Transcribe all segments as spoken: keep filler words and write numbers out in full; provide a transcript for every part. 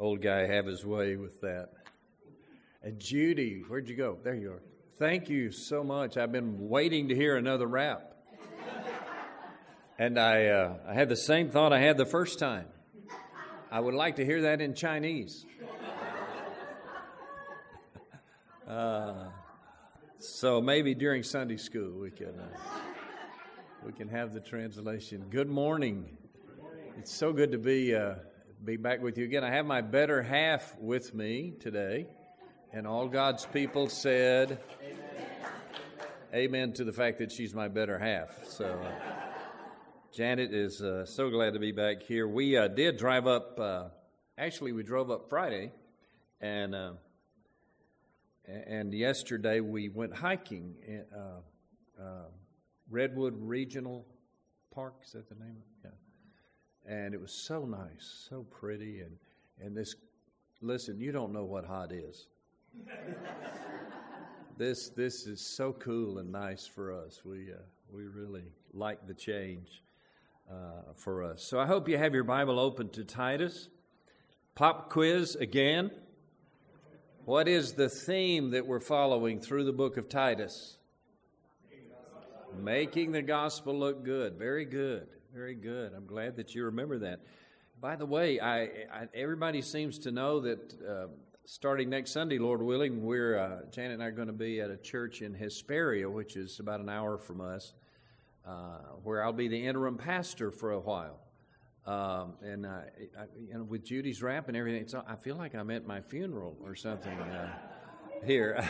old guy have his way with that. And Judy, where'd you go? There you are. Thank you so much. I've been waiting to hear another rap. And I, uh, I had the same thought I had the first time. I would like to hear that in Chinese. Uh, so maybe during Sunday school we can uh, we can have the translation. Good morning. It's so good to be uh, be back with you again. I have my better half with me today, and all God's people said, "Amen, amen" to the fact that she's my better half. So, uh, Janet is uh, so glad to be back here. We uh, did drive up. Uh, actually, we drove up Friday, and. Uh, And yesterday we went hiking in uh, uh, Redwood Regional Park. Is that the name of it? Yeah. And it was so nice, so pretty. And, and this, listen, you don't know what hot is. this this is so cool and nice for us. We, uh, we really like the change uh, for us. So I hope you have your Bible open to Titus. Pop quiz again. What is the theme that we're following through the book of Titus? Making the gospel look good. Very good. Very good. I'm glad that you remember that. By the way, I, I everybody seems to know that uh, starting next Sunday, Lord willing, we're uh, Janet and I are going to be at a church in Hesperia, which is about an hour from us, uh, where I'll be the interim pastor for a while. Um, and uh, I, you know, with Judy's rap and everything, it's, I feel like I'm at my funeral or something uh, here.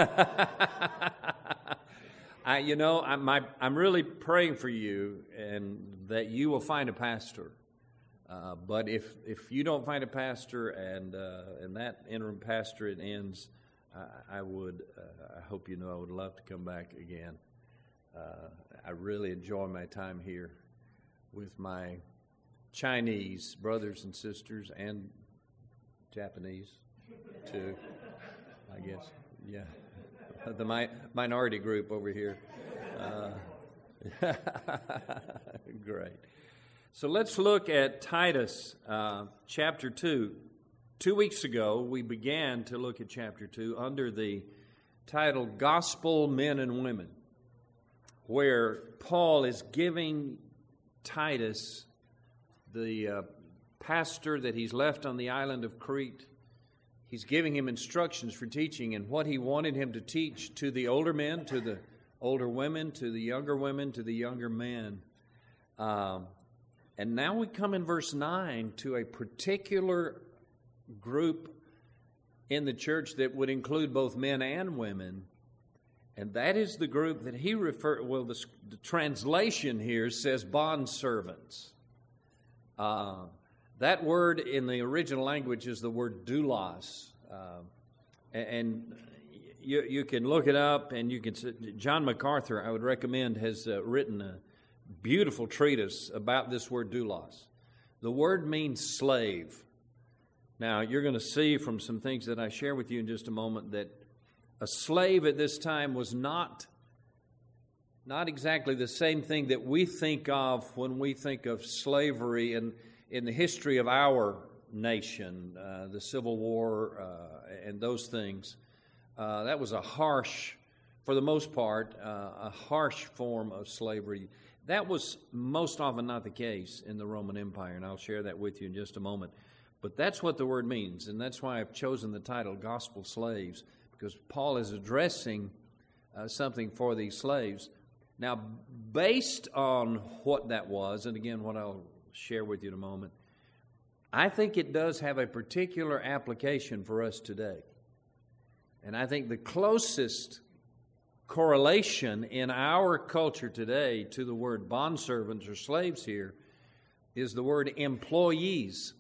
I, you know, I'm, my, I'm really praying for you and that you will find a pastor. Uh, but if if you don't find a pastor and uh, and that interim pastorate ends, I, I would. Uh, I hope you know I would love to come back again. Uh, I really enjoy my time here with my Chinese brothers and sisters, and Japanese too, I guess. Yeah, the mi- minority group over here. Uh, great. So let's look at Titus uh, chapter two. Two weeks ago, we began to look at chapter two under the title "Gospel Men and Women," where Paul is giving Titus, the uh, pastor that he's left on the island of Crete, he's giving him instructions for teaching and what he wanted him to teach to the older men, to the older women, to the younger women, to the younger men. Um, and now we come in verse nine to a particular group in the church that would include both men and women. And that is the group that he referred, well, the, the translation here says bondservants. Uh, that word in the original language is the word doulos, uh, and you, you can look it up, and you can. John MacArthur, I would recommend, has uh, written a beautiful treatise about this word doulos. The word means slave. Now, you're going to see from some things that I share with you in just a moment that a slave at this time was not Not exactly the same thing that we think of when we think of slavery in, in the history of our nation, uh, the Civil War uh, and those things. Uh, that was a harsh, for the most part, uh, a harsh form of slavery. That was most often not the case in the Roman Empire, and I'll share that with you in just a moment. But that's what the word means, and that's why I've chosen the title, Gospel Slaves, because Paul is addressing uh, something for these slaves. Now, based on what that was, and again, what I'll share with you in a moment, I think it does have a particular application for us today. And I think the closest correlation in our culture today to the word bondservants or slaves here is the word employees.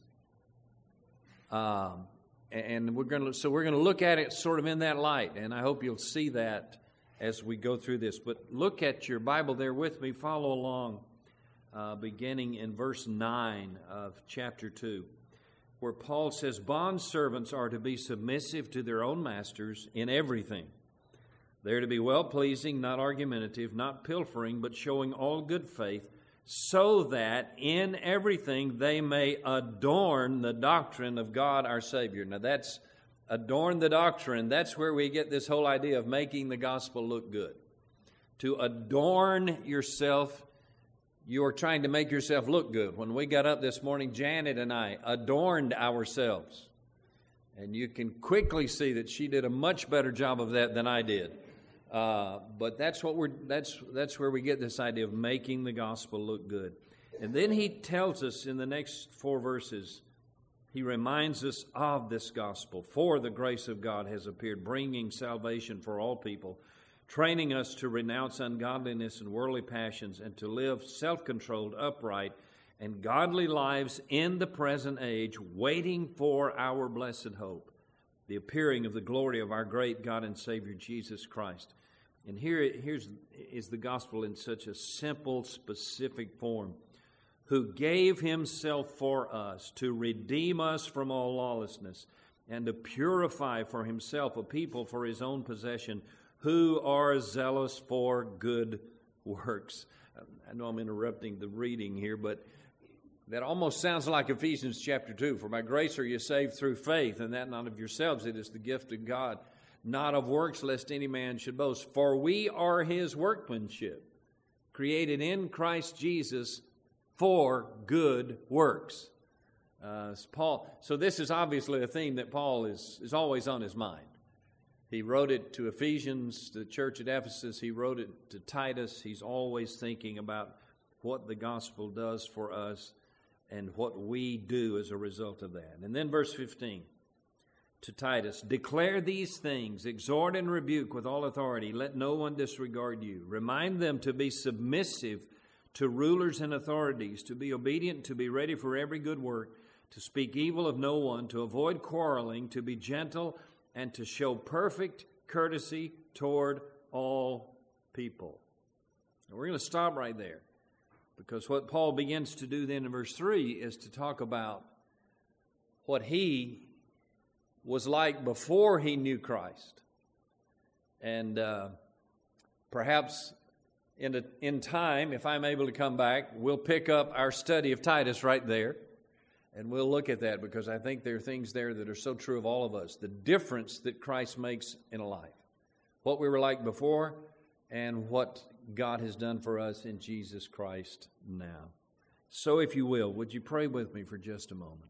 Um, and we're going to, so we're going to look at it sort of in that light, and I hope you'll see that as we go through this. But look at your Bible there with me. Follow along, uh, beginning in verse nine of chapter two, where Paul says, "Bondservants are to be submissive to their own masters in everything. They're to be well-pleasing, not argumentative, not pilfering, but showing all good faith, so that in everything they may adorn the doctrine of God our Savior. Now that's adorn the doctrine. That's where we get this whole idea of making the gospel look good. To adorn yourself, you're trying to make yourself look good. When we got up this morning, Janet and I adorned ourselves. And you can quickly see that she did a much better job of that than I did. Uh, but that's what we're that's that's where we get this idea of making the gospel look good. And then he tells us in the next four verses, he reminds us of this gospel. For the grace of God has appeared, bringing salvation for all people, training us to renounce ungodliness and worldly passions, and to live self-controlled, upright, and godly lives in the present age, waiting for our blessed hope, the appearing of the glory of our great God and Savior, Jesus Christ. And here here's, is the gospel in such a simple, specific form. Who gave himself for us to redeem us from all lawlessness, and to purify for himself a people for his own possession, who are zealous for good works. I know I'm interrupting the reading here, but that almost sounds like Ephesians chapter two. For by grace are you saved through faith, and that not of yourselves, it is the gift of God, not of works, lest any man should boast. For we are his workmanship, created in Christ Jesus for good works. Uh, Paul. So this is obviously a theme that Paul is, is always on his mind. He wrote it to Ephesians, the church at Ephesus. He wrote it to Titus. He's always thinking about what the gospel does for us and what we do as a result of that. And then verse fifteen, to Titus, declare these things, exhort and rebuke with all authority. Let no one disregard you. Remind them to be submissive to rulers and authorities, to be obedient, to be ready for every good work, to speak evil of no one, to avoid quarreling, to be gentle, and to show perfect courtesy toward all people. And we're going to stop right there, because what Paul begins to do then in verse three is to talk about what he was like before he knew Christ. And uh, perhaps in, a, in time, if I'm able to come back, we'll pick up our study of Titus right there. And we'll look at that, because I think there are things there that are so true of all of us. The difference that Christ makes in a life. What we were like before and what God has done for us in Jesus Christ now. So if you will, would you pray with me for just a moment?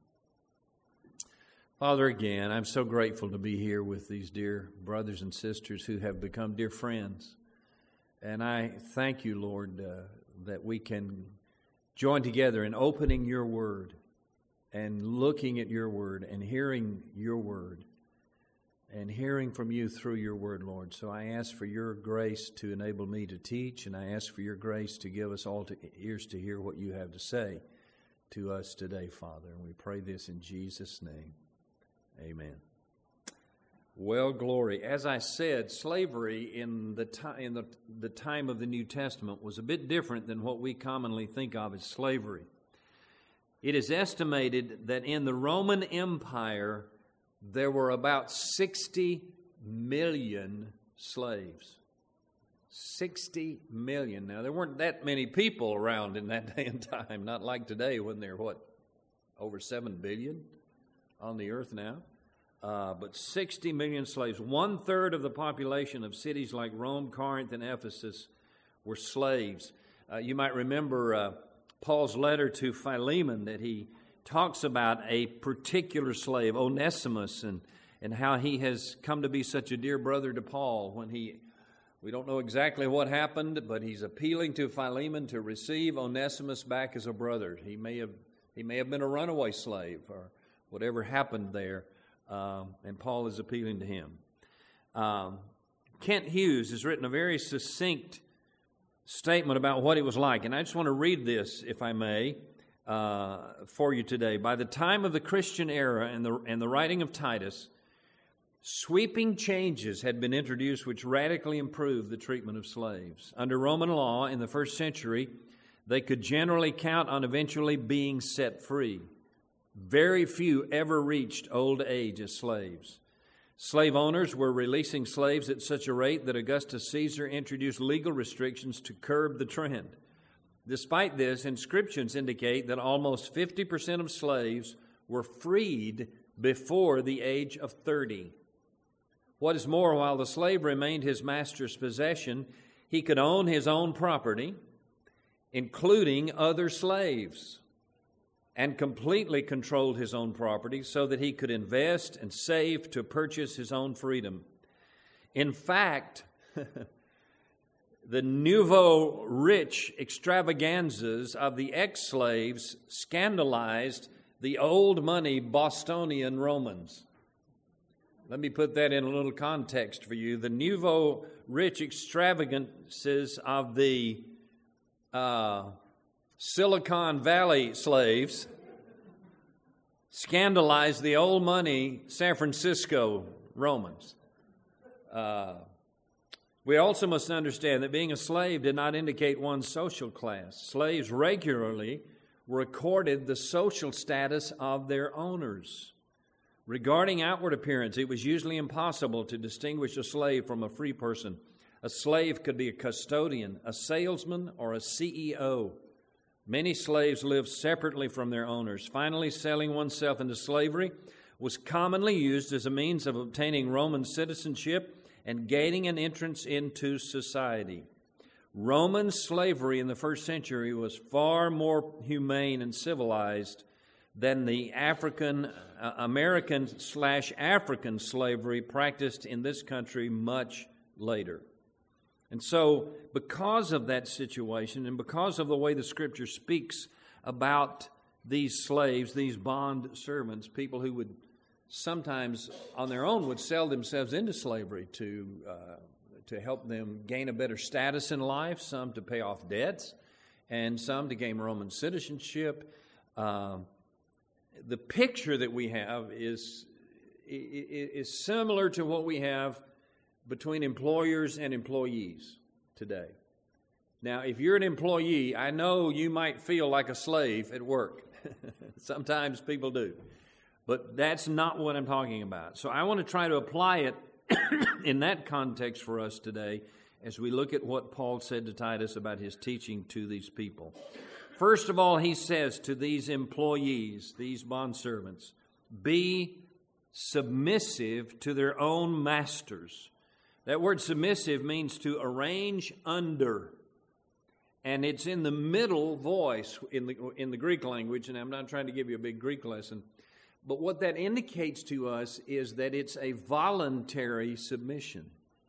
Father, again, I'm so grateful to be here with these dear brothers and sisters who have become dear friends. And I thank you, Lord, uh, that we can join together in opening your word and looking at your word and hearing your word and hearing from you through your word, Lord. So I ask for your grace to enable me to teach, and I ask for your grace to give us all to ears to hear what you have to say to us today, Father. And we pray this in Jesus' name. Amen. Well, glory. As I said, slavery in the time in the, the time of the New Testament was a bit different than what we commonly think of as slavery. It is estimated that in the Roman Empire, there were about sixty million slaves. sixty million. Now, there weren't that many people around in that day and time, not like today when there are, what, over seven billion on the earth now. Uh, but sixty million slaves. One-third of the population of cities like Rome, Corinth, and Ephesus were slaves. Uh, you might remember uh, Paul's letter to Philemon, that he talks about a particular slave, Onesimus, and, and how he has come to be such a dear brother to Paul. When he, we don't know exactly what happened, but he's appealing to Philemon to receive Onesimus back as a brother. He may have, he may have been a runaway slave or whatever happened there. Um, and Paul is appealing to him. Um, Kent Hughes has written a very succinct statement about what it was like. And I just want to read this, if I may, uh, for you today. By the time of the Christian era and the, and the writing of Titus, sweeping changes had been introduced which radically improved the treatment of slaves. Under Roman law in the first century, they could generally count on eventually being set free. Very few ever reached old age as slaves. Slave owners were releasing slaves at such a rate that Augustus Caesar introduced legal restrictions to curb the trend. Despite this, inscriptions indicate that almost fifty percent of slaves were freed before the age of thirty. What is more, while the slave remained his master's possession, he could own his own property, including other slaves, and completely controlled his own property so that he could invest and save to purchase his own freedom. In fact, the nouveau rich extravaganzas of the ex-slaves scandalized the old money Bostonian Romans. Let me put that in a little context for you. The nouveau rich extravagances of the uh, Silicon Valley slaves scandalized the old money San Francisco Romans. Uh, we also must understand that being a slave did not indicate one's social class. Slaves regularly recorded the social status of their owners. Regarding outward appearance, it was usually impossible to distinguish a slave from a free person. A slave could be a custodian, a salesman, or a C E O. Many slaves lived separately from their owners. Finally, selling oneself into slavery was commonly used as a means of obtaining Roman citizenship and gaining an entrance into society. Roman slavery in the first century was far more humane and civilized than the African uh, American slash African slavery practiced in this country much later. And so, because of that situation and because of the way the Scripture speaks about these slaves, these bond servants, people who would sometimes on their own would sell themselves into slavery to uh, to help them gain a better status in life, some to pay off debts, and some to gain Roman citizenship. Uh, the picture that we have is, is similar to what we have between employers and employees today. Now, if you're an employee, I know you might feel like a slave at work. Sometimes people do. But that's not what I'm talking about. So I want to try to apply it in that context for us today as we look at what Paul said to Titus about his teaching to these people. First of all, he says to these employees, these bondservants, be submissive to their own masters. That word submissive means to arrange under. And it's in the middle voice in the, in the Greek language, and I'm not trying to give you a big Greek lesson. But what that indicates to us is that it's a voluntary submission.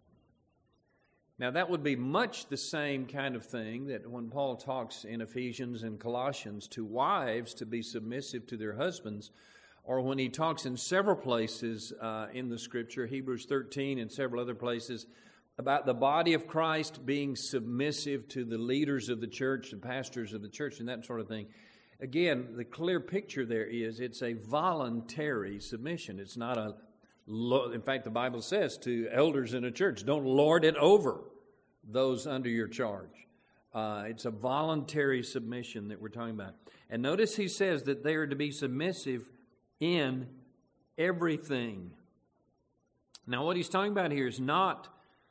Now, that would be much the same kind of thing that when Paul talks in Ephesians and Colossians to wives to be submissive to their husbands, or when he talks in several places uh, in the Scripture, Hebrews thirteen and several other places, about the body of Christ being submissive to the leaders of the church, the pastors of the church, and that sort of thing. Again, the clear picture there is it's a voluntary submission. It's not a, in fact, the Bible says to elders in a church, don't lord it over those under your charge. Uh, it's a voluntary submission that we're talking about. And notice he says that they are to be submissive in everything. Now, what he's talking about here is not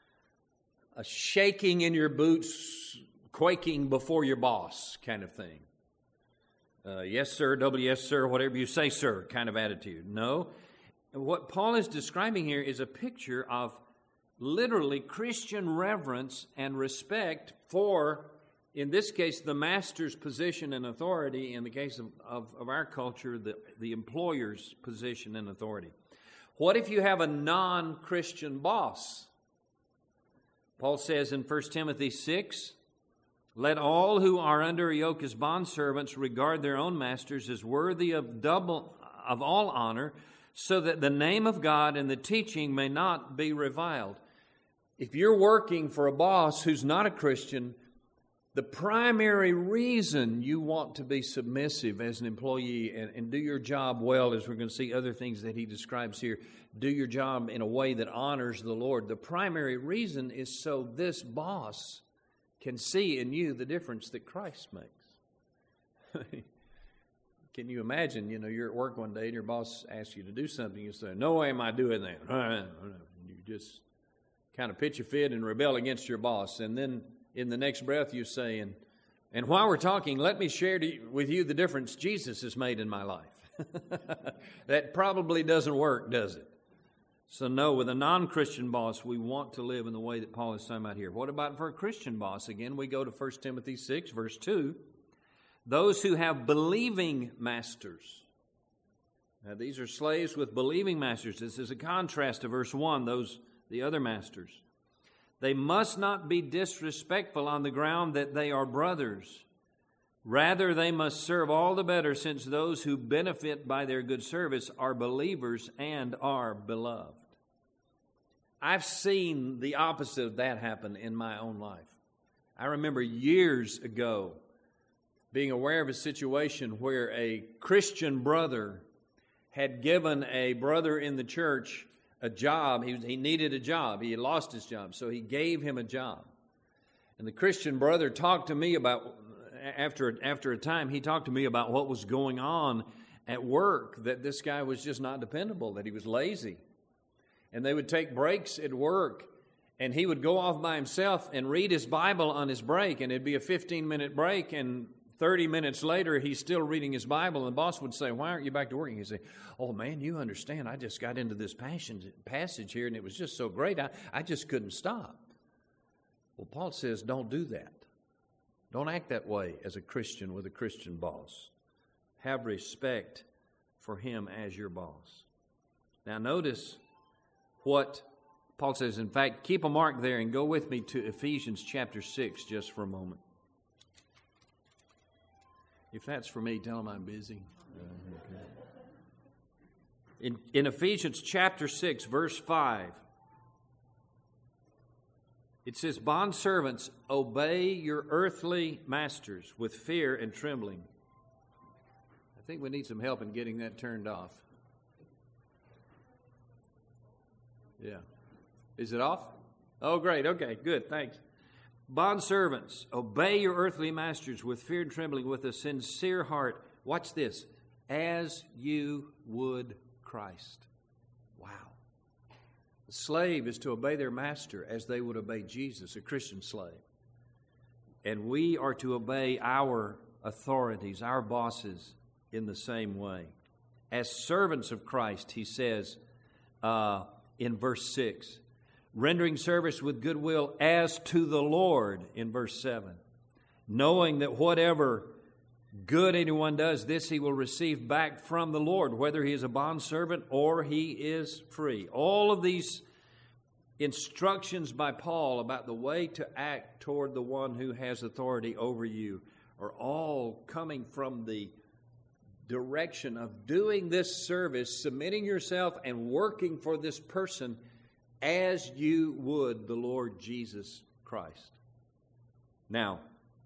a shaking in your boots, quaking before your boss kind of thing. Uh, yes, sir, double yes, sir, whatever you say, sir, kind of attitude. No. What Paul is describing here is a picture of literally Christian reverence and respect for, in this case, the master's position and authority. In the case of, of, of our culture, the, the employer's position and authority. What if you have a non-Christian boss? Paul says in First Timothy six, let all who are under a yoke as bondservants regard their own masters as worthy of double of all honor, so that the name of God and the teaching may not be reviled. If you're working for a boss who's not a Christian, the primary reason you want to be submissive as an employee and, and do your job well, as we're going to see other things that he describes here, do your job in a way that honors the Lord. The primary reason is so this boss can see in you the difference that Christ makes. Can you imagine, you know, you're at work one day and your boss asks you to do something, you say, no way am I doing that. You just kind of pitch a fit and rebel against your boss. And then in the next breath you say, and, And while we're talking, let me share to you, with you the difference Jesus has made in my life. That probably doesn't work, does it? So no, with a non-Christian boss, we want to live in the way that Paul is talking about here. What about for a Christian boss? Again, we go to First Timothy six, verse two. Those who have believing masters. Now, these are slaves with believing masters. This is a contrast to verse one, those the other masters. They must not be disrespectful on the ground that they are brothers. Rather, they must serve all the better, since those who benefit by their good service are believers and are beloved. I've seen the opposite of that happen in my own life. I remember years ago being aware of a situation where a Christian brother had given a brother in the church a job. He, he needed a job. He had lost his job, so he gave him a job. And the Christian brother talked to me about, after, after a time, he talked to me about what was going on at work, that this guy was just not dependable, that he was lazy. And they would take breaks at work, and he would go off by himself and read his Bible on his break, and it'd be a fifteen-minute break, and thirty minutes later, he's still reading his Bible, and the boss would say, "Why aren't you back to work?" And he'd say, "Oh, man, you understand, I just got into this passage here, and it was just so great, I, I just couldn't stop." Well, Paul says, don't do that. Don't act that way as a Christian with a Christian boss. Have respect for him as your boss. Now, notice what Paul says. In fact, keep a mark there and go with me to Ephesians chapter six just for a moment. If that's for me, tell them I'm busy. Uh, okay. In, in Ephesians chapter six, verse five, it says, "Bondservants, obey your earthly masters with fear and trembling." I think we need some help in getting that turned off. Yeah. Is it off? Oh, great. Okay, good. Thanks. "Bondservants, obey your earthly masters with fear and trembling, with a sincere heart." Watch this. "As you would Christ." Wow. The slave is to obey their master as they would obey Jesus, a Christian slave. And we are to obey our authorities, our bosses, in the same way. As servants of Christ, he says uh, in verse six, rendering service with goodwill as to the Lord in verse seven, knowing that whatever good anyone does, this he will receive back from the Lord, whether he is a bondservant or he is free. All of these instructions by Paul about the way to act toward the one who has authority over you are all coming from the direction of doing this service, submitting yourself and working for this person as you would the Lord Jesus Christ. Now,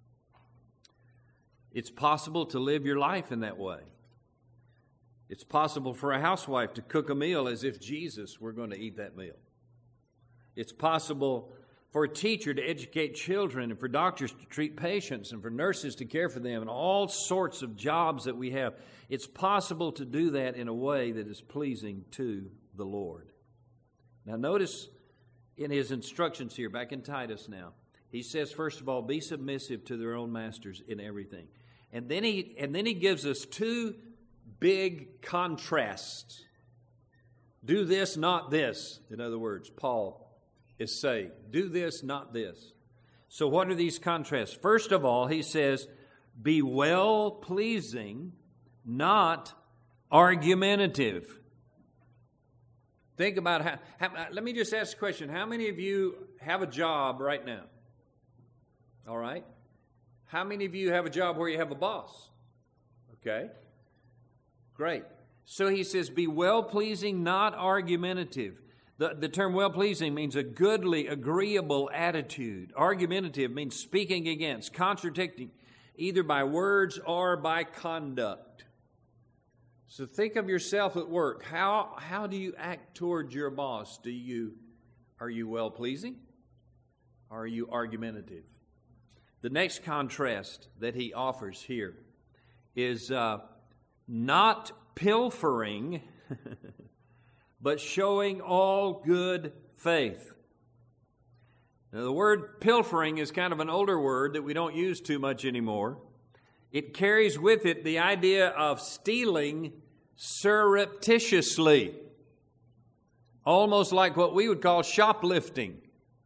it's possible to live your life in that way. It's possible for a housewife to cook a meal as if Jesus were going to eat that meal. It's possible for a teacher to educate children, and for doctors to treat patients, and for nurses to care for them, and all sorts of jobs that we have. It's possible to do that in a way that is pleasing to the Lord. Now notice in his instructions here, back in Titus now, he says, first of all, be submissive to their own masters in everything. And then he and then he gives us two big contrasts. Do this, not this. In other words, Paul is saying, do this, not this. So what are these contrasts? First of all, he says, be well-pleasing, not argumentative. Think about how, how, let me just ask a question. How many of you have a job right now? All right. How many of you have a job where you have a boss? Okay. Great. So he says, be well-pleasing, not argumentative. The, the term well-pleasing means a goodly, agreeable attitude. Argumentative means speaking against, contradicting, either by words or by conduct. So think of yourself at work. How, how do you act toward your boss? Do you, are you well-pleasing? Or are you argumentative? The next contrast that he offers here is uh, not pilfering, but showing all good faith. Now, the word pilfering is kind of an older word that we don't use too much anymore. It carries with it the idea of stealing surreptitiously, almost like what we would call shoplifting.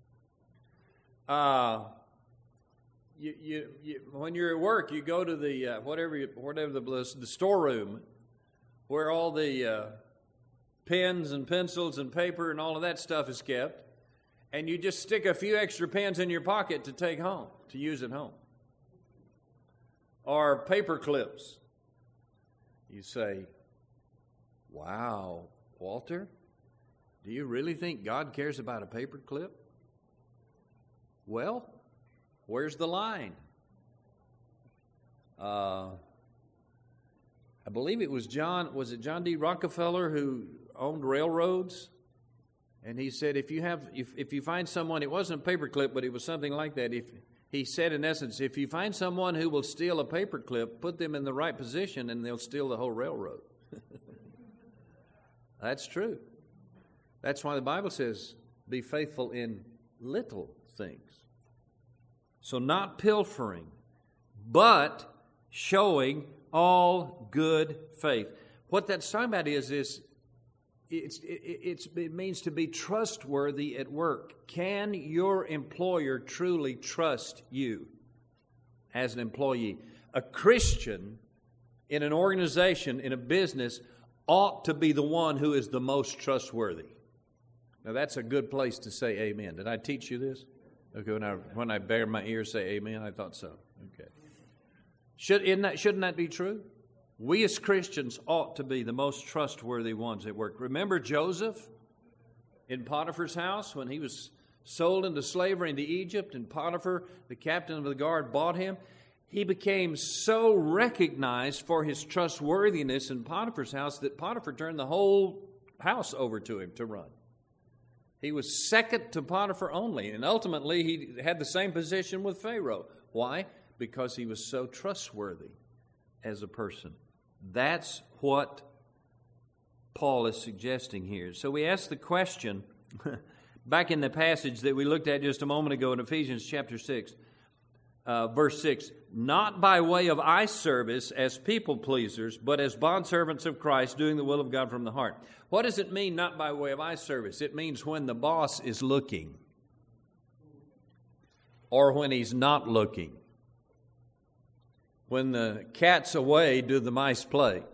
Uh, you, you, you, when you're at work, you go to the uh, whatever you, whatever the the storeroom where all the uh, pens and pencils and paper and all of that stuff is kept, and you just stick a few extra pens in your pocket to take home, to use at home. Or paper clips. You say, "Wow, Walter, do you really think God cares about a paper clip?" Well, where's the line? Uh, I believe it was John, was it John D. Rockefeller who owned railroads? And he said, if you have, if, if you find someone, it wasn't a paperclip, but it was something like that. If he said, in essence, if you find someone who will steal a paperclip, put them in the right position, and they'll steal the whole railroad. That's true. That's why the Bible says, be faithful in little things. So not pilfering, but showing all good faith. What that's talking about is this. It's, it's, it means to be trustworthy at work. Can your employer truly trust you as an employee? A Christian in an organization, in a business, ought to be the one who is the most trustworthy. Now, that's a good place to say amen. Did I teach you this? Okay, when I, when I bare my ears, say amen? I thought so. Okay. Should, isn't that, shouldn't that be true? We as Christians ought to be the most trustworthy ones at work. Remember Joseph in Potiphar's house when he was sold into slavery into Egypt, and Potiphar, the captain of the guard, bought him? He became so recognized for his trustworthiness in Potiphar's house that Potiphar turned the whole house over to him to run. He was second to Potiphar only, and ultimately he had the same position with Pharaoh. Why? Because he was so trustworthy as a person. That's what Paul is suggesting here. So we ask the question, back in the passage that we looked at just a moment ago in Ephesians chapter six, uh, verse six, not by way of eye service as people pleasers, but as bondservants of Christ, doing the will of God from the heart. What does it mean, not by way of eye service? It means when the boss is looking or when he's not looking. When the cat's away, do the mice play?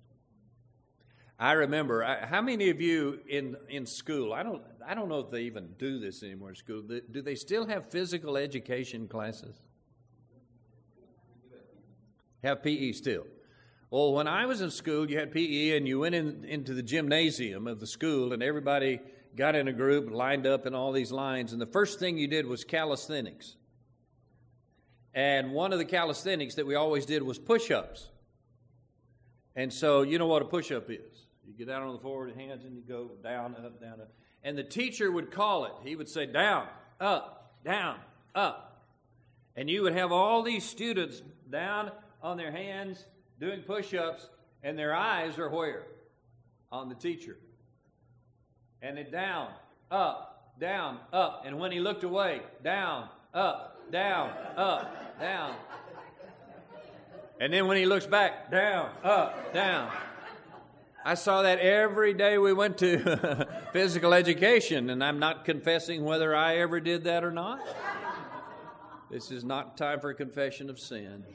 I remember, I, how many of you in, in school, I don't, I don't know if they even do this anymore in school, do they still have physical education classes? Have P E still? Well, when I was in school, you had P E, and you went in, into the gymnasium of the school, and everybody got in a group, lined up in all these lines, and the first thing you did was calisthenics. And one of the calisthenics that we always did was push-ups. And so you know what a push-up is. You get down on the forward hands, and you go down, up, down, up. And the teacher would call it. He would say, down, up, down, up. And you would have all these students down on their hands, doing push-ups, and their eyes are where? On the teacher. And it down, up, down, up. And when he looked away, down, up, down, up, down. And then when he looks back, down, up, down. I saw that every day we went to physical education, and I'm not confessing whether I ever did that or not. This is not time for a confession of sin.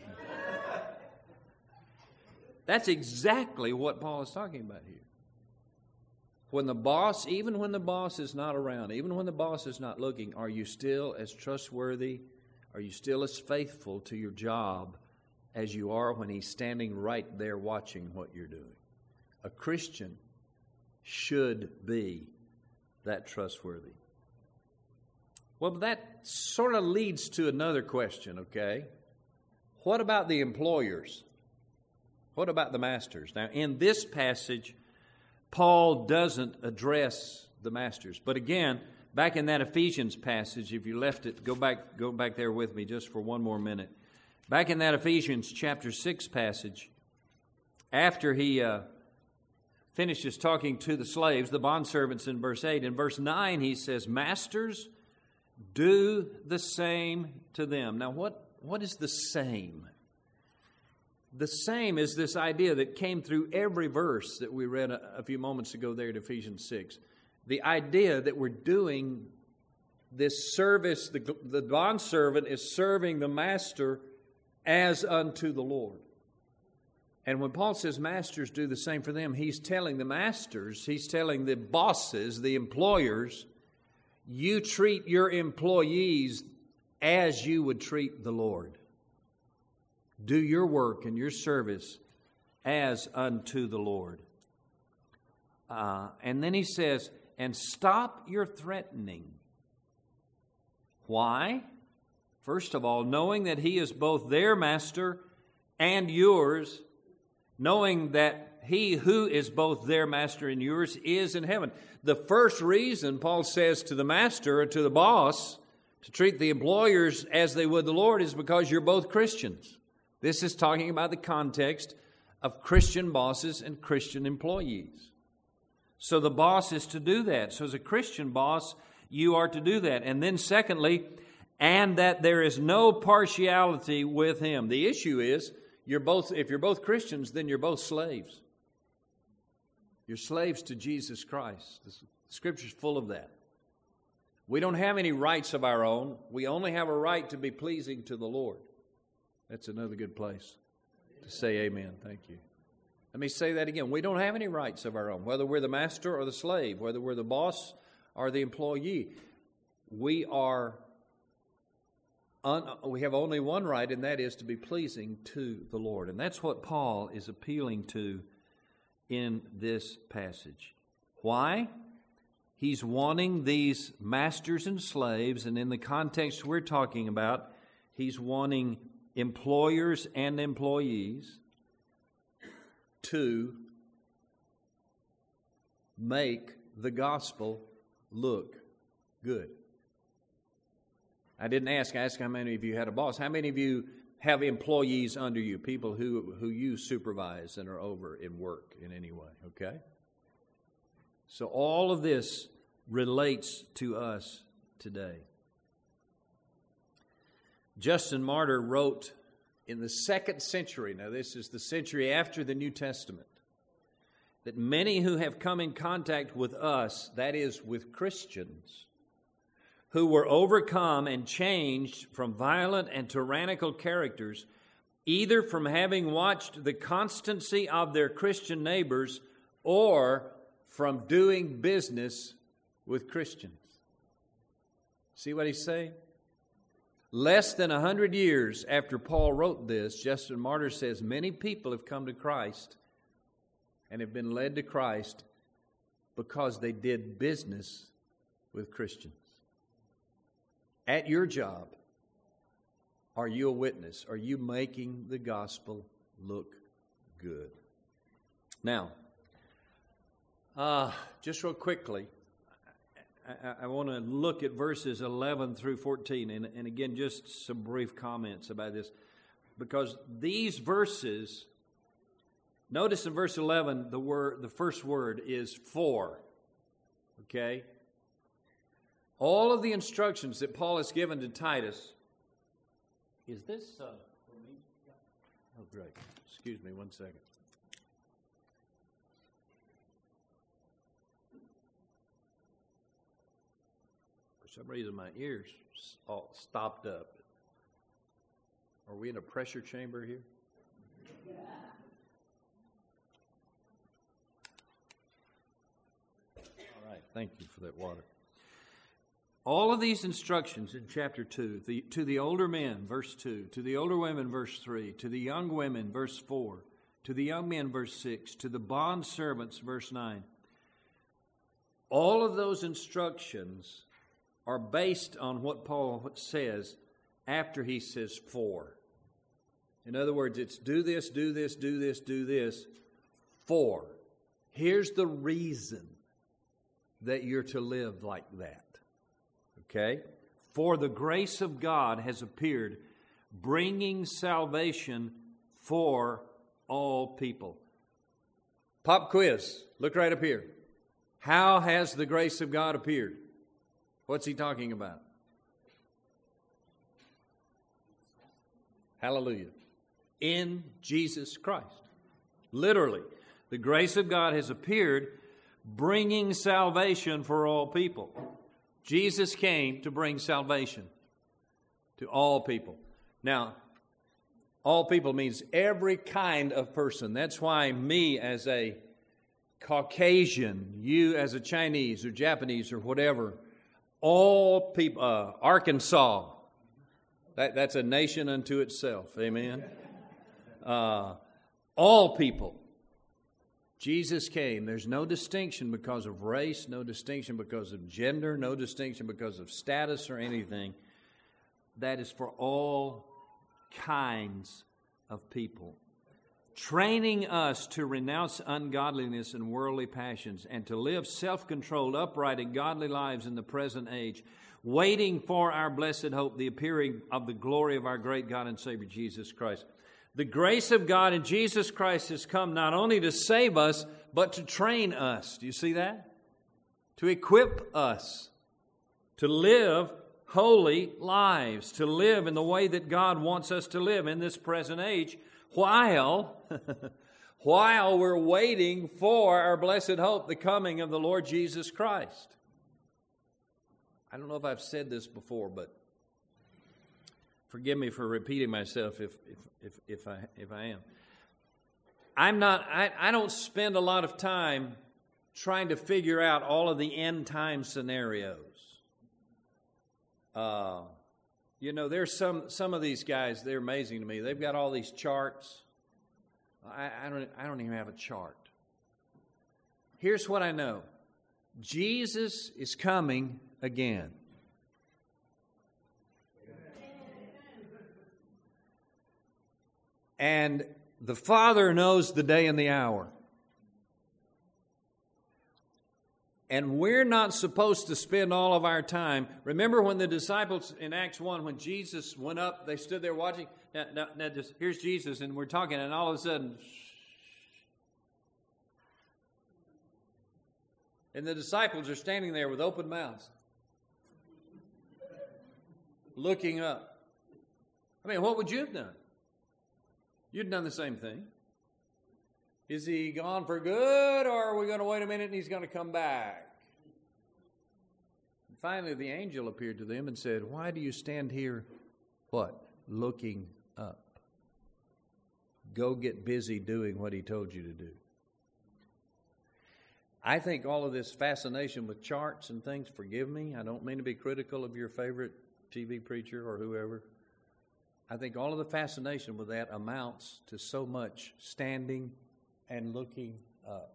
That's exactly what Paul is talking about here. When the boss, even when the boss is not around, even when the boss is not looking, are you still as trustworthy? Are you still as faithful to your job as you are when he's standing right there watching what you're doing? A Christian should be that trustworthy. Well, that sort of leads to another question, okay? What about the employers? What about the masters? Now, in this passage, Paul doesn't address the masters. But again, back in that Ephesians passage, if you left it, go back, go back there with me just for one more minute. Back in that Ephesians chapter six passage, after he uh, finishes talking to the slaves, the bondservants in verse eight, in verse nine he says, Masters, do the same to them. Now, what, what is the same? The same is this idea that came through every verse that we read a, a few moments ago there at Ephesians six. The idea that we're doing this service, the, the bondservant is serving the master as unto the Lord. And when Paul says masters do the same for them, he's telling the masters, he's telling the bosses, the employers, you treat your employees as you would treat the Lord. Do your work and your service as unto the Lord. Uh, and then he says, and stop your threatening. Why? First of all, knowing that he is both their master and yours, knowing that he who is both their master and yours is in heaven. The first reason Paul says to the master or to the boss to treat the employers as they would the Lord is because you're both Christians. This is talking about the context of Christian bosses and Christian employees. So the boss is to do that. So as a Christian boss, you are to do that. And then secondly, and that there is no partiality with him. The issue is, you're both, if you're both Christians, then you're both slaves. You're slaves to Jesus Christ. The Scripture's full of that. We don't have any rights of our own. We only have a right to be pleasing to the Lord. That's another good place to say amen. Thank you. Let me say that again. We don't have any rights of our own, whether we're the master or the slave, whether we're the boss or the employee. We are, un, we have only one right, and that is to be pleasing to the Lord. And that's what Paul is appealing to in this passage. Why? He's wanting these masters and slaves, and in the context we're talking about, he's wanting employers and employees to make the gospel look good. I didn't ask, I asked how many of you had a boss. How many of you have employees under you, people who, who you supervise and are over in work in any way, okay? So all of this relates to us today. Justin Martyr wrote in the second century, now this is the century after the New Testament, that many who have come in contact with us, that is, with Christians, who were overcome and changed from violent and tyrannical characters, either from having watched the constancy of their Christian neighbors or from doing business with Christians. See what he's saying? Less than a hundred years after Paul wrote this, Justin Martyr says many people have come to Christ and have been led to Christ because they did business with Christians. At your job, are you a witness? Are you making the gospel look good? Now, uh, just real quickly, I, I want to look at verses eleven through fourteen, and, and again, just some brief comments about this, because these verses, notice in verse eleven, the word, the first word is for, okay? All of the instructions that Paul has given to Titus, is this uh, for me? Oh, great. Excuse me one second. For some reason, my ears all stopped up. Are we in a pressure chamber here? Yeah. All right. Thank you for that water. All of these instructions in chapter two, the, to the older men, verse two, to the older women, verse three, to the young women, verse four, to the young men, verse six, to the bond servants, verse nine. All of those instructions are based on what Paul says after he says for. In other words, it's do this, do this, do this, do this, for. Here's the reason that you're to live like that. Okay? For the grace of God has appeared, bringing salvation for all people. Pop quiz. Look right up here. How has the grace of God appeared? What's he talking about? Hallelujah. In Jesus Christ. Literally, the grace of God has appeared, bringing salvation for all people. Jesus came to bring salvation to all people. Now, all people means every kind of person. That's why me as a Caucasian, you as a Chinese or Japanese or whatever, all people, uh, Arkansas, that, that's a nation unto itself. Amen. Uh, all people. Jesus came. There's no distinction because of race, no distinction because of gender, no distinction because of status or anything. That is for all kinds of people. Training us to renounce ungodliness and worldly passions and to live self-controlled, upright, and godly lives in the present age, waiting for our blessed hope, the appearing of the glory of our great God and Savior, Jesus Christ. The grace of God in Jesus Christ has come not only to save us, but to train us. Do you see that? To equip us to live holy lives, to live in the way that God wants us to live in this present age, while, while we're waiting for our blessed hope, the coming of the Lord Jesus Christ. I don't know if I've said this before, but forgive me for repeating myself if if if, if I if I am. I'm not I, I don't spend a lot of time trying to figure out all of the end time scenarios. Uh you know, there's some some of these guys, they're amazing to me. They've got all these charts. I, I don't I don't even have a chart. Here's what I know. Jesus is coming again. And the Father knows the day and the hour. And we're not supposed to spend all of our time. Remember when the disciples in Acts one, when Jesus went up, they stood there watching. Now, now, now just, here's Jesus, and we're talking, and all of a sudden, and the disciples are standing there with open mouths, looking up. I mean, what would you have done? You'd done the same thing. Is he gone for good, or are we going to wait a minute and he's going to come back? And finally, the angel appeared to them and said, why do you stand here, what? Looking up. Go get busy doing what he told you to do. I think all of this fascination with charts and things, forgive me, I don't mean to be critical of your favorite T V preacher or whoever. I think all of the fascination with that amounts to so much standing and looking up.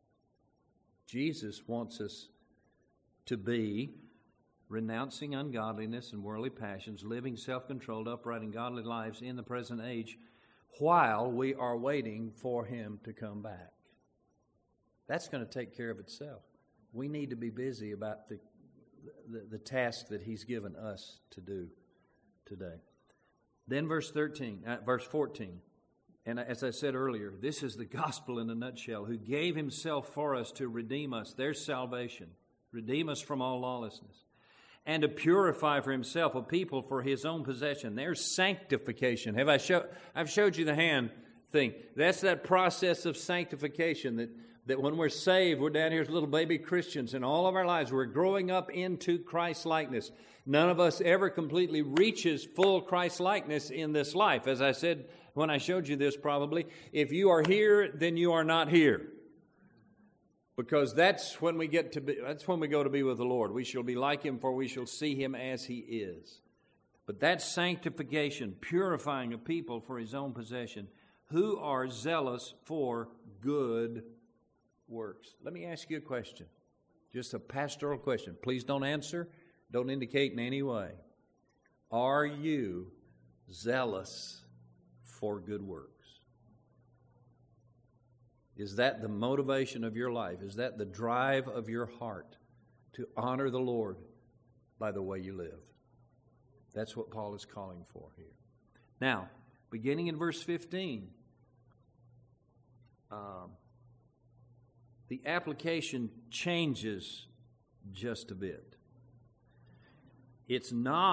Jesus wants us to be renouncing ungodliness and worldly passions, living self-controlled, upright, and godly lives in the present age while we are waiting for him to come back. That's going to take care of itself. We need to be busy about the, the, the task that he's given us to do today. Then verse thirteen, uh, verse fourteen, and as I said earlier, this is the gospel in a nutshell, who gave himself for us to redeem us. There's salvation. Redeem us from all lawlessness. And to purify for himself a people for his own possession. There's sanctification. Have I show, I've showed you the hand thing. That's that process of sanctification that, that when we're saved, we're down here as little baby Christians, and all of our lives we're growing up into Christ-likeness. None of us ever completely reaches full Christ-likeness in this life. As I said when I showed you this probably, if you are here, then you are not here. Because that's when we get to be, that's when we go to be with the Lord. We shall be like him, for we shall see him as he is. But that's sanctification, purifying a people for his own possession, who are zealous for good works. Let me ask you a question. Just a pastoral question. Please don't answer. Don't indicate in any way. Are you zealous for good works? Is that the motivation of your life? Is that the drive of your heart to honor the Lord by the way you live? That's what Paul is calling for here. Now, beginning in verse fifteen, um, the application changes just a bit. It's not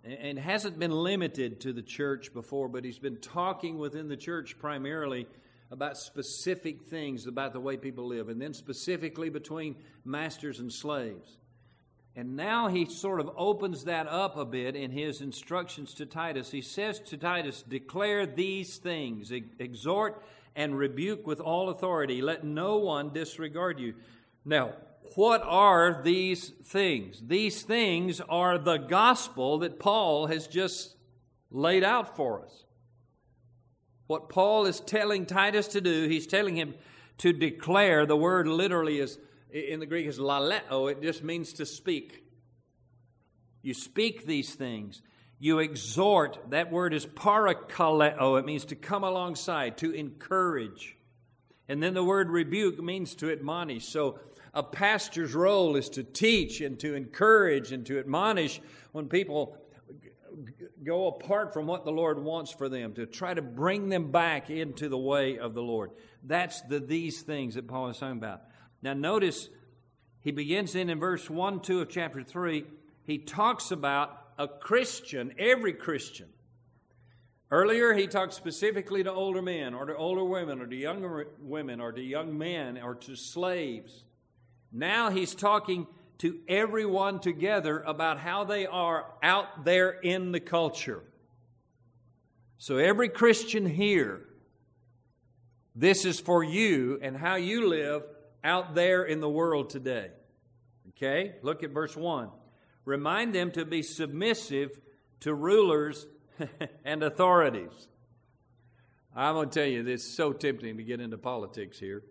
and hasn't been limited to the church before, but he's been talking within the church primarily about specific things about the way people live, and then specifically between masters and slaves. And now he sort of opens that up a bit in his instructions to Titus. He says to Titus, declare these things, exhort and rebuke with all authority. Let no one disregard you. Now, what are these things? These things are the gospel that Paul has just laid out for us. What Paul is telling Titus to do, he's telling him to declare. The word literally is, in the Greek, is laleo. It just means to speak. You speak these things. You exhort. That word is parakaleo. It means to come alongside, to encourage. And then the word rebuke means to admonish. So a pastor's role is to teach and to encourage and to admonish when people go apart from what the Lord wants for them, to try to bring them back into the way of the Lord. That's the these things that Paul is talking about. Now notice, he begins in, in verse one, two of chapter three, he talks about a Christian, every Christian. Earlier, he talked specifically to older men, or to older women, or to younger women, or to young men, or to slaves. Now he's talking to everyone together about how they are out there in the culture. So every Christian here, this is for you and how you live out there in the world today. Okay? Look at verse one. Remind them to be submissive to rulers and authorities. I'm going to tell you, it's so tempting to get into politics here.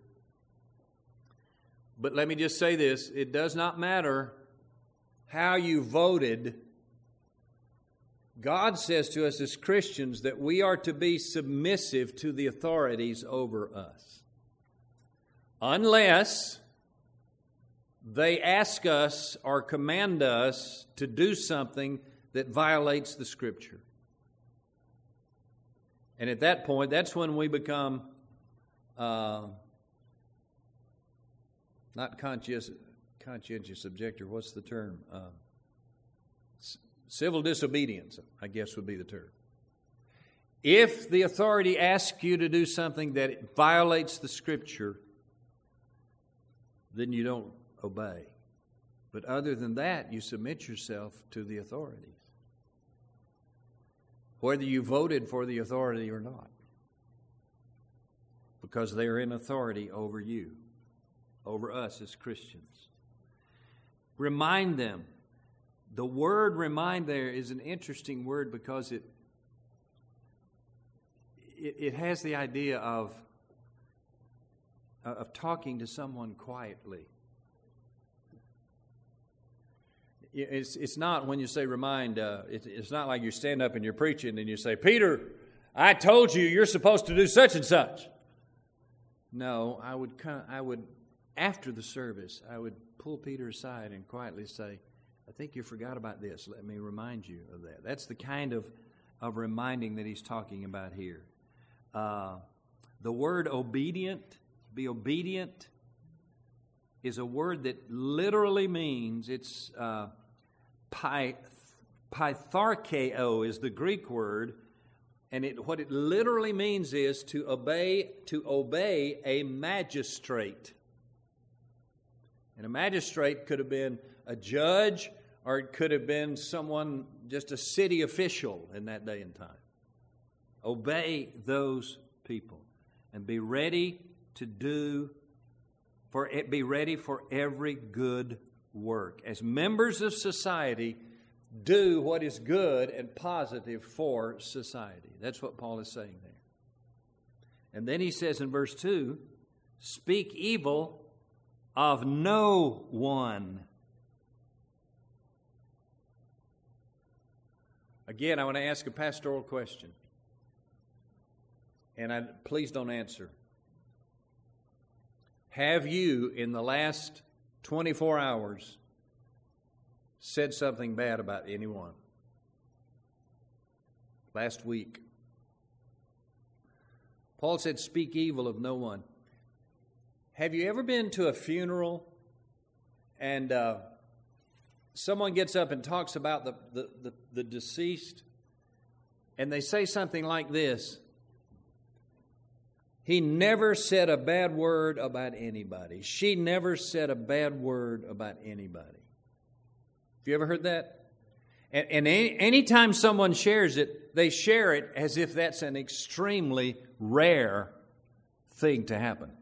But let me just say this. It does not matter how you voted. God says to us as Christians that we are to be submissive to the authorities over us. Unless they ask us or command us to do something that violates the Scripture. And at that point, that's when we become uh, not conscientious, conscientious objector. What's the term? Uh, c- civil disobedience, I guess would be the term. If the authority asks you to do something that violates the Scripture, then you don't obey. But other than that, you submit yourself to the authorities, whether you voted for the authority or not, because they are in authority over you, over us as Christians. Remind them. The word remind there is an interesting word because it it, it has the idea of of talking to someone quietly. It's it's not when you say remind, uh, it, it's not like you stand up and you're preaching and you say, Peter, I told you you're supposed to do such and such. No, I would I would after the service, I would pull Peter aside and quietly say, I think you forgot about this. Let me remind you of that. That's the kind of, of reminding that he's talking about here. Uh, the word obedient, be obedient, is a word that literally means, it's uh, pi, pytharkeo is the Greek word, and it, what it literally means is to obey, to obey a magistrate. And a magistrate could have been a judge, or it could have been someone, just a city official in that day and time. Obey those people and be ready to do, for it, be ready for every good work. As members of society, do what is good and positive for society. That's what Paul is saying there. And then he says in verse two, speak evil of no one. Again, I want to ask a pastoral question. And I, please don't answer. Have you, in the last twenty-four hours, said something bad about anyone? Last week. Paul said, speak evil of no one. Have you ever been to a funeral and uh, someone gets up and talks about the, the, the, the deceased, and they say something like this: he never said a bad word about anybody. She never said a bad word about anybody. Have you ever heard that? And, and any anytime someone shares it, they share it as if that's an extremely rare thing to happen.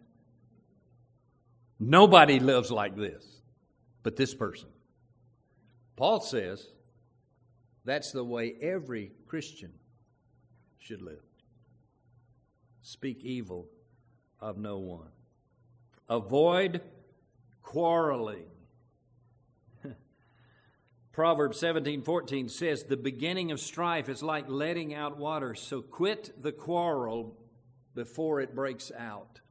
Nobody lives like this but this person. Paul says that's the way every Christian should live. Speak evil of no one. Avoid quarreling. Proverbs seventeen fourteen says, the beginning of strife is like letting out water, so quit the quarrel before it breaks out.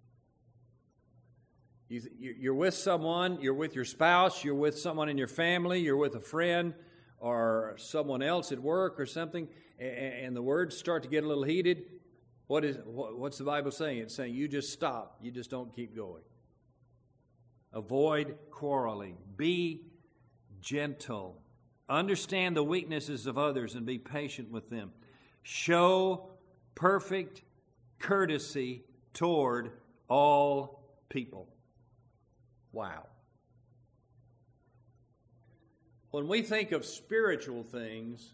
You, you're with someone, you're with your spouse, you're with someone in your family, you're with a friend or someone else at work or something, and the words start to get a little heated. What is what's the Bible saying? It's saying you just stop. You just don't keep going. Avoid quarreling. Be gentle. Understand the weaknesses of others and be patient with them. Show perfect courtesy toward all people. Wow. When we think of spiritual things,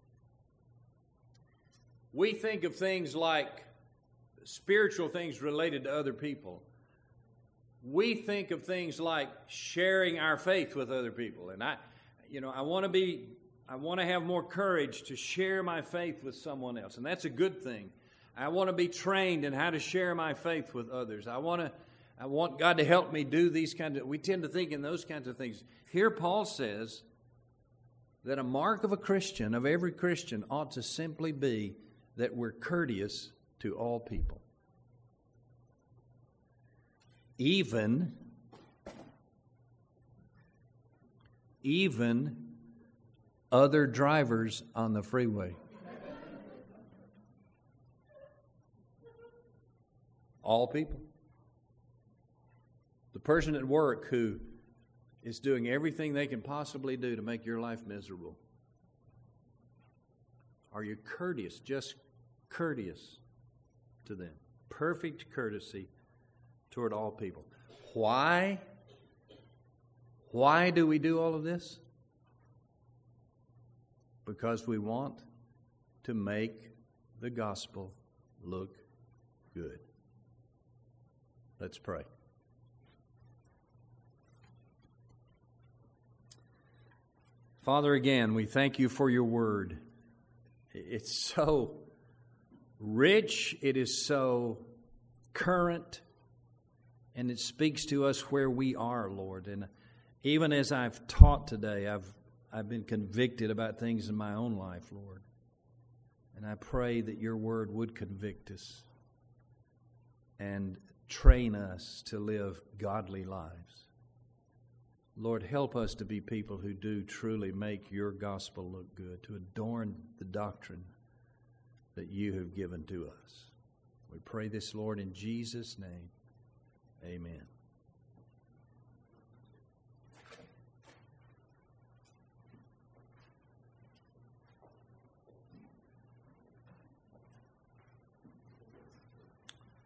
we think of things like spiritual things related to other people. We think of things like sharing our faith with other people. And I, you know, I want to be, I want to have more courage to share my faith with someone else. And that's a good thing. I want to be trained in how to share my faith with others. I want to, I want God to help me do these kinds of, we tend to think in those kinds of things. Here Paul says that a mark of a Christian, of every Christian, ought to simply be that we're courteous to all people. Even, even other drivers on the freeway. All people. The person at work who is doing everything they can possibly do to make your life miserable. Are you courteous, just courteous to them? Perfect courtesy toward all people. Why? Why do we do all of this? Because we want to make the gospel look good. Let's pray. Father, again, we thank you for your word. It's so rich, it is so current, and it speaks to us where we are, Lord. And even as I've taught today, I've I've been convicted about things in my own life, Lord. And I pray that your word would convict us and train us to live godly lives. Lord, help us to be people who do truly make your gospel look good, to adorn the doctrine that you have given to us. We pray this, Lord, in Jesus' name. Amen.